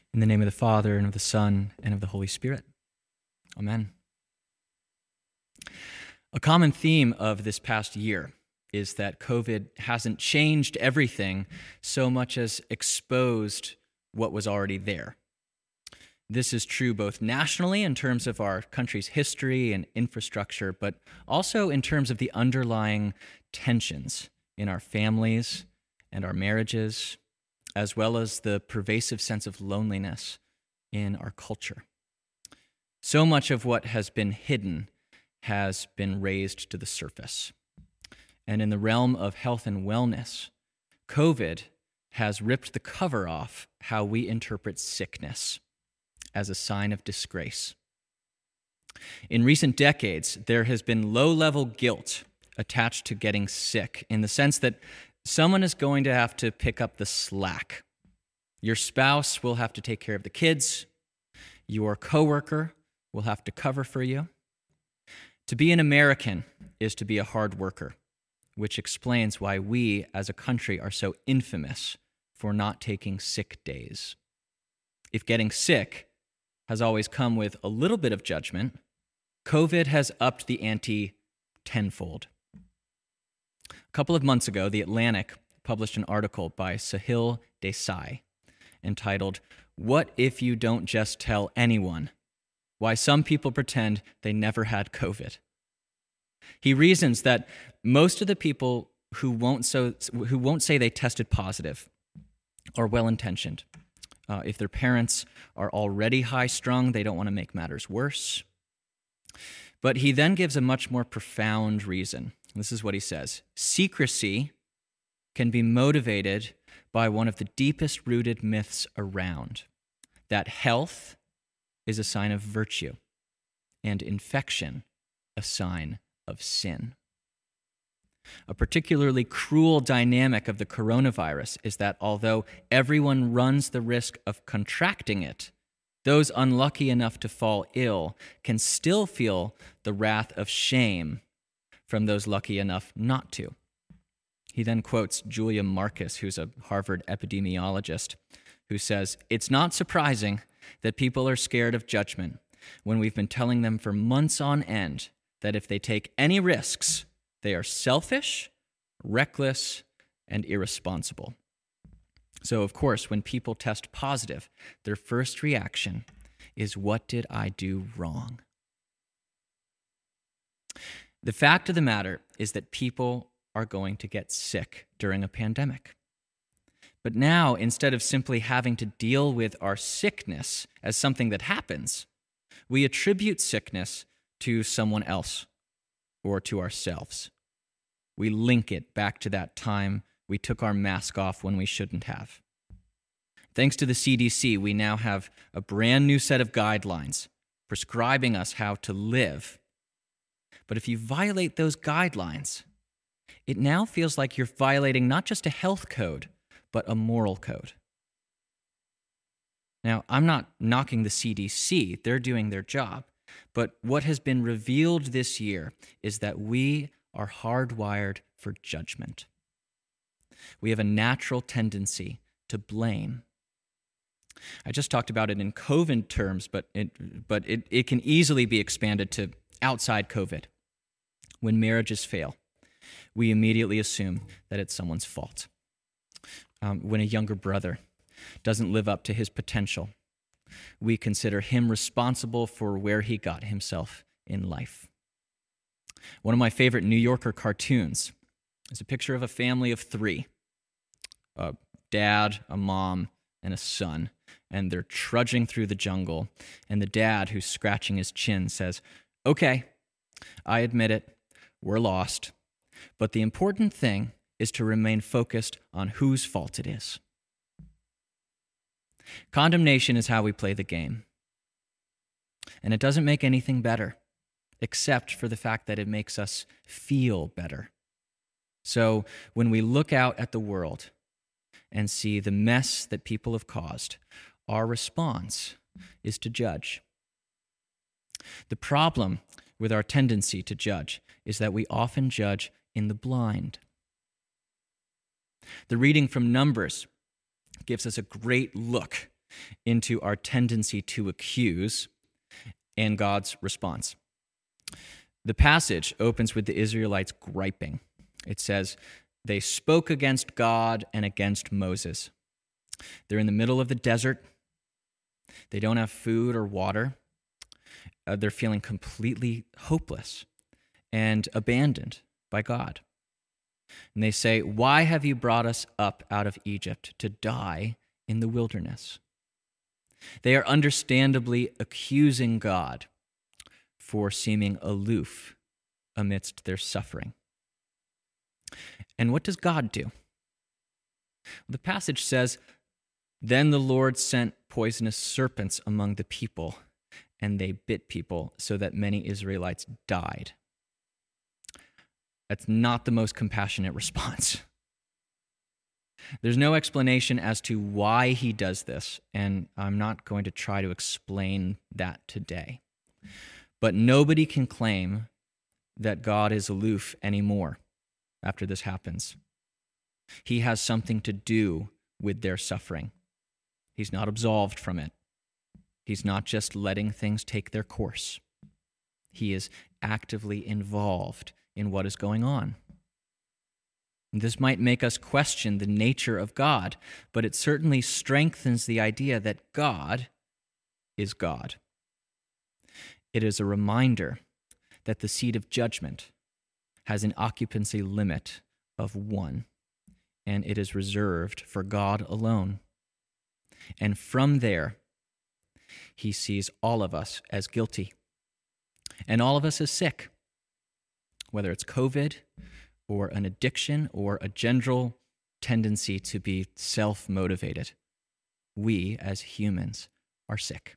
In the name of the Father, and of the Son, and of the Holy Spirit. Amen. A common theme of this past year is that COVID hasn't changed everything so much as exposed what was already there. This is true both nationally in terms of our country's history and infrastructure, but also in terms of the underlying tensions in our families and our marriages, as well as the pervasive sense of loneliness in our culture. So much of what has been hidden has been raised to the surface. And in the realm of health and wellness, COVID has ripped the cover off how we interpret sickness as a sign of disgrace. In recent decades, there has been low-level guilt attached to getting sick in the sense that someone is going to have to pick up the slack. Your spouse will have to take care of the kids. Your coworker will have to cover for you. To be an American is to be a hard worker, which explains why we as a country are so infamous for not taking sick days. If getting sick has always come with a little bit of judgment, COVID has upped the ante tenfold. A couple of months ago, The Atlantic published an article by Sahil Desai entitled, "What If You Don't Just Tell Anyone? Why Some People Pretend They Never Had COVID." He reasons that most of the people who won't say they tested positive are well-intentioned. If their parents are already high-strung, they don't want to make matters worse. But he then gives a much more profound reason. This is what he says: secrecy can be motivated by one of the deepest rooted myths around, that health is a sign of virtue and infection a sign of sin. A particularly cruel dynamic of the coronavirus is that although everyone runs the risk of contracting it, those unlucky enough to fall ill can still feel the wrath of shame from those lucky enough not to. He then quotes Julia Marcus, who's a Harvard epidemiologist, who says, "It's not surprising that people are scared of judgment when we've been telling them for months on end that if they take any risks, they are selfish, reckless, and irresponsible." So, of course, when people test positive, their first reaction is, "What did I do wrong?" The fact of the matter is that people are going to get sick during a pandemic. But now, instead of simply having to deal with our sickness as something that happens, we attribute sickness to someone else or to ourselves. We link it back to that time we took our mask off when we shouldn't have. Thanks to the CDC, we now have a brand new set of guidelines prescribing us how to live. But if you violate those guidelines, it now feels like you're violating not just a health code, but a moral code. Now, I'm not knocking the CDC, they're doing their job. But what has been revealed this year is that we are hardwired for judgment. We have a natural tendency to blame. I just talked about it in COVID terms, but it can easily be expanded to outside COVID. When marriages fail, we immediately assume that it's someone's fault. When a younger brother doesn't live up to his potential, we consider him responsible for where he got himself in life. One of my favorite New Yorker cartoons is a picture of a family of three: a dad, a mom, and a son. And they're trudging through the jungle. And the dad, who's scratching his chin, says, "Okay, I admit it, we're lost. But the important thing is to remain focused on whose fault it is." Condemnation is how we play the game. And it doesn't make anything better, except for the fact that it makes us feel better. So when we look out at the world and see the mess that people have caused, our response is to judge. The problem with our tendency to judge is that we often judge in the blind. The reading from Numbers gives us a great look into our tendency to accuse and God's response. The passage opens with the Israelites griping. It says, they spoke against God and against Moses. They're in the middle of the desert. They don't have food or water. They're feeling completely hopeless and abandoned by God. And they say, why have you brought us up out of Egypt to die in the wilderness? They are understandably accusing God for seeming aloof amidst their suffering. And what does God do? The passage says, then the Lord sent poisonous serpents among the people, and they bit people so that many Israelites died. That's not the most compassionate response. There's no explanation as to why he does this, and I'm not going to try to explain that today. But nobody can claim that God is aloof anymore after this happens. He has something to do with their suffering. He's not absolved from it. He's not just letting things take their course. He is actively involved in what is going on. This might make us question the nature of God, but it certainly strengthens the idea that God is God. It is a reminder that the seat of judgment has an occupancy limit of 1, and it is reserved for God alone. And from there, he sees all of us as guilty, and all of us as sick, whether it's COVID or an addiction or a general tendency to be self-motivated. We, as humans, are sick.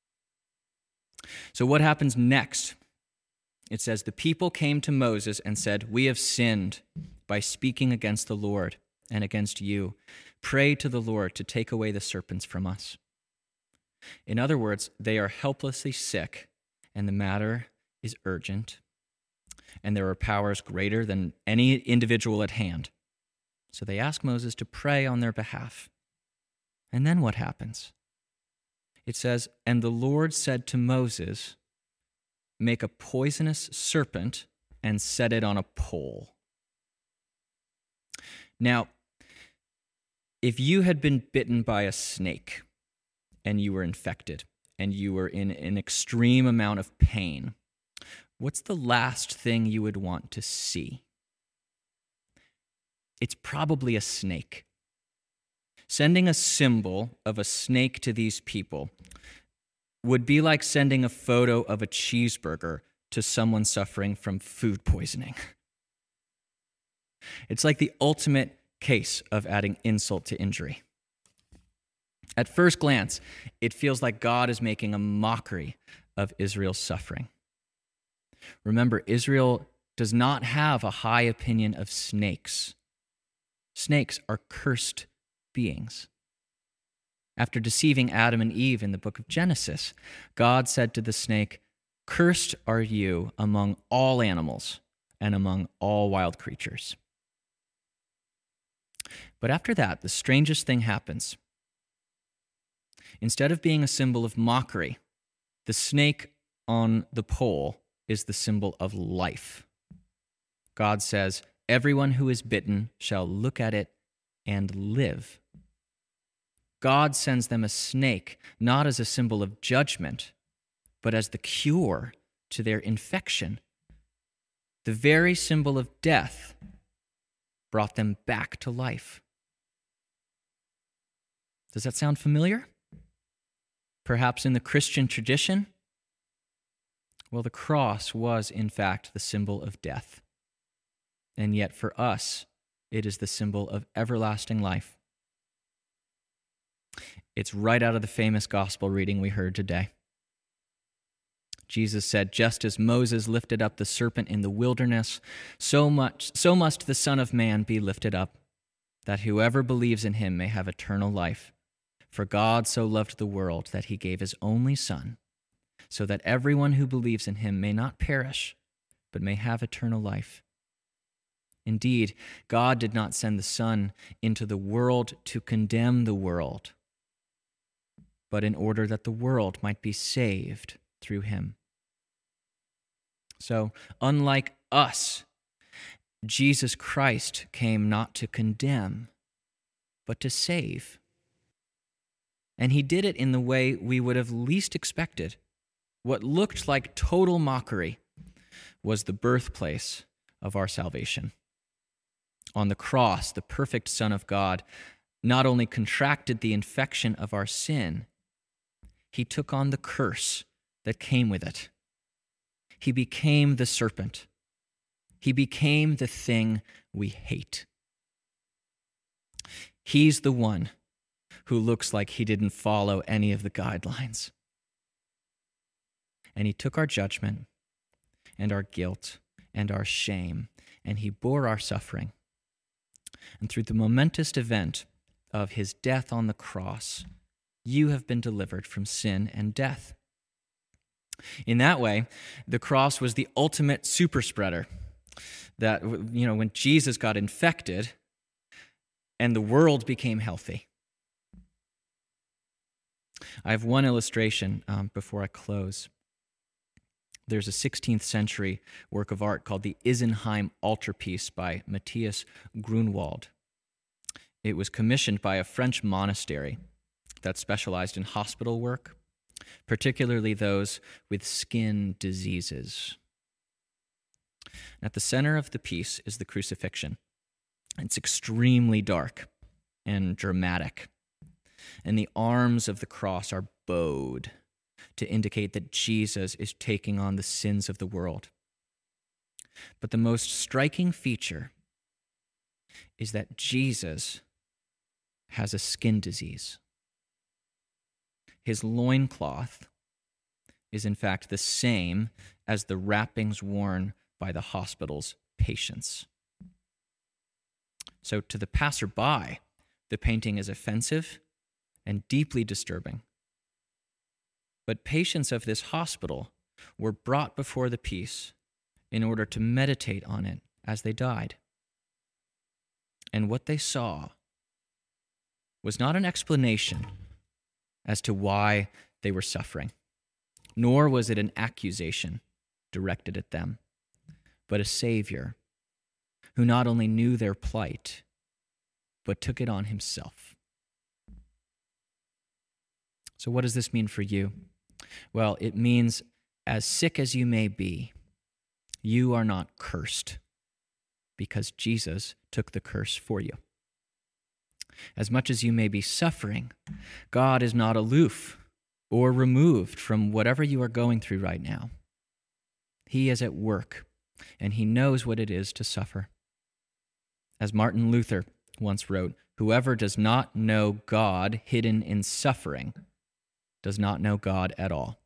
So what happens next? It says, the people came to Moses and said, we have sinned by speaking against the Lord and against you. Pray to the Lord to take away the serpents from us. In other words, they are helplessly sick, and the matter is urgent, and there are powers greater than any individual at hand. So they ask Moses to pray on their behalf. And then what happens? It says, and the Lord said to Moses, make a poisonous serpent and set it on a pole. Now, if you had been bitten by a snake and you were infected and you were in an extreme amount of pain, what's the last thing you would want to see? It's probably a snake. Sending a symbol of a snake to these people would be like sending a photo of a cheeseburger to someone suffering from food poisoning. It's like the ultimate case of adding insult to injury. At first glance, it feels like God is making a mockery of Israel's suffering. Remember, Israel does not have a high opinion of snakes. Snakes are cursed beings. After deceiving Adam and Eve in the book of Genesis, God said to the snake, cursed are you among all animals and among all wild creatures. But after that, the strangest thing happens. Instead of being a symbol of mockery, the snake on the pole is the symbol of life. God says, everyone who is bitten shall look at it and live. God sends them a snake, not as a symbol of judgment, but as the cure to their infection. The very symbol of death brought them back to life. Does that sound familiar? Perhaps in the Christian tradition? Well, the cross was, in fact, the symbol of death. And yet for us, it is the symbol of everlasting life. It's right out of the famous gospel reading we heard today. Jesus said, just as Moses lifted up the serpent in the wilderness, so must the Son of Man be lifted up, that whoever believes in him may have eternal life. For God so loved the world that he gave his only Son, so that everyone who believes in him may not perish, but may have eternal life. Indeed, God did not send the Son into the world to condemn the world, but in order that the world might be saved through him. So, unlike us, Jesus Christ came not to condemn, but to save. And he did it in the way we would have least expected. What looked like total mockery was the birthplace of our salvation. On the cross, the perfect Son of God not only contracted the infection of our sin, he took on the curse that came with it. He became the serpent. He became the thing we hate. He's the one who looks like he didn't follow any of the guidelines. And he took our judgment and our guilt and our shame, and he bore our suffering. And through the momentous event of his death on the cross, you have been delivered from sin and death. In that way, the cross was the ultimate super spreader. That, when Jesus got infected and the world became healthy. I have one illustration before I close. There's a 16th century work of art called the Isenheim Altarpiece by Matthias Grunwald. It was commissioned by a French monastery that specialized in hospital work, particularly those with skin diseases. At the center of the piece is the crucifixion. It's extremely dark and dramatic, and the arms of the cross are bowed to indicate that Jesus is taking on the sins of the world. But the most striking feature is that Jesus has a skin disease. His loincloth is in fact the same as the wrappings worn by the hospital's patients. So to the passerby, the painting is offensive and deeply disturbing. But patients of this hospital were brought before the piece in order to meditate on it as they died. And what they saw was not an explanation as to why they were suffering, nor was it an accusation directed at them, but a Savior who not only knew their plight, but took it on himself. So what does this mean for you? Well, it means as sick as you may be, you are not cursed because Jesus took the curse for you. As much as you may be suffering, God is not aloof or removed from whatever you are going through right now. He is at work, and he knows what it is to suffer. As Martin Luther once wrote, "Whoever does not know God hidden in suffering does not know God at all."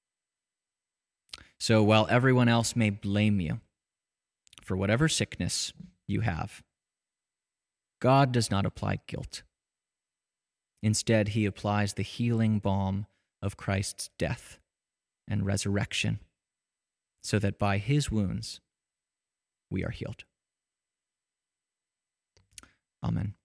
So while everyone else may blame you for whatever sickness you have, God does not apply guilt. Instead, he applies the healing balm of Christ's death and resurrection, so that by his wounds we are healed. Amen.